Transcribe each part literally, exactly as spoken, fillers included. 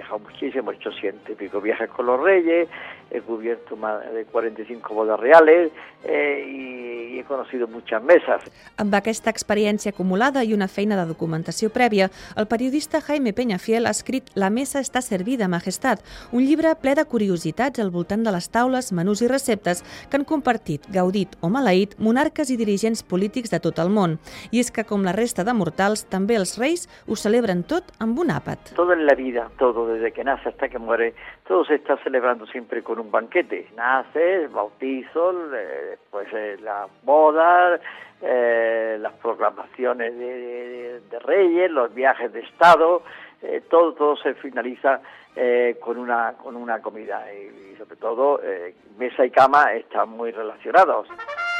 viajado muchísimo, he hecho ciento y pico viajes con los reyes, he cubierto más de cuarenta y cinco bodas reales eh, i, i he conocido muchas mesas. Amb aquesta experiència acumulada i una feina de documentació prèvia, el periodista Jaime Peñafiel ha escrit La mesa està servida, majestat, un llibre ple de curiositats al voltant de les taules, menús i receptes que han compartit, gaudit o maleït monarques i dirigents polítics de tot el món. I és que, com la resta de mortals, també els reis ho celebren tot amb un àpat. Todo en la vida, todo, desde que nace hasta que muere, todo se está celebrando siempre con un banquete. Nace, el bautizo, eh, pues eh, la boda, eh, las proclamaciones de, de, de reyes, los viajes de estado, eh, todo, todo se finaliza eh, con una con una comida y, y sobre todo eh, mesa y cama están muy relacionados.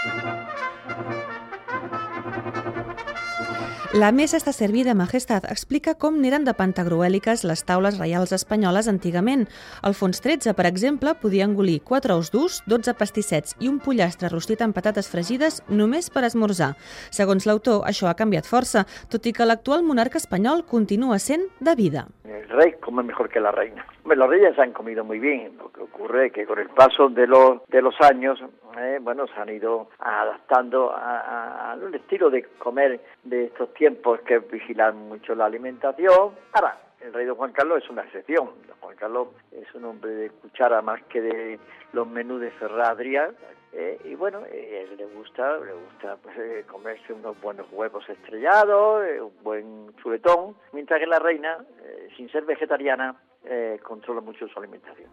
La mesa està servida, majestat, explica com n'eren de pantagruèliques les taules reials espanyoles antigament. Alfons tretze, per exemple, podia engolir quatre ous durs, dotze pastissets i un pollastre rostit amb patates fregides només per esmorzar. Segons l'autor, això ha canviat força, tot i que l'actual monarca espanyol continua sent de vida. El rey come mejor que la reina. Los reyes han comido muy bien. Lo que ocurre es que con el paso de los de los años, eh, bueno, se han ido adaptando a, a, a un estilo de comer de estos tiempos que es vigilar mucho la alimentación. Ahora, el rey don Juan Carlos es una excepción. Don Juan Carlos es un hombre de cuchara más que de los menús de Ferradria. Eh, y bueno, eh, a él le gusta, le gusta pues, eh, comerse unos buenos huevos estrellados, eh, un buen chuletón, mientras que la reina, eh, sin ser vegetariana, eh, controla mucho su alimentación.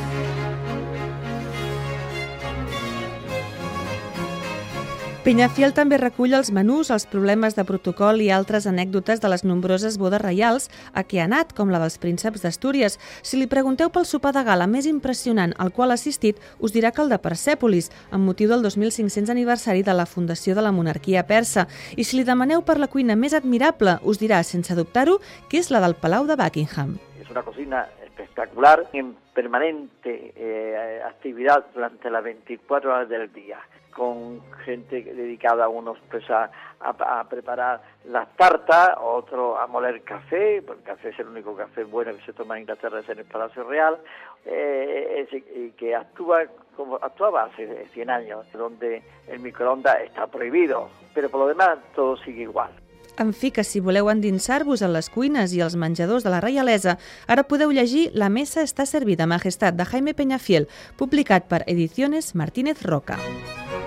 Peñafiel també recull els menús, els problemes de protocol i altres anècdotes de les nombroses bodes reials a què ha anat, com la dels prínceps d'Astúries. Si li pregunteu pel sopar de gala més impressionant al qual ha assistit, us dirà que el de Persèpolis, amb motiu del dos mil cinc-cents aniversari de la fundació de la monarquia persa. I si li demaneu per la cuina més admirable, us dirà, sense dubtar-ho, que és la del Palau de Buckingham. Es una cocina espectacular, en permanente eh, actividad durante las veinticuatro horas del día, con gente dedicada, unos pues a, a, a preparar las tartas, otros a moler café, porque el café es el único café bueno que se toma en Inglaterra, es en el Palacio Real, eh, es, que actúa como actuaba hace cien años, donde el microondas está prohibido, pero por lo demás todo sigue igual. En fi, que si voleu endinsar-vos en les cuines i els menjadors de la reialesa, ara podeu llegir La mesa està servida, majestat, de Jaime Peñafiel, publicat per Ediciones Martínez Roca.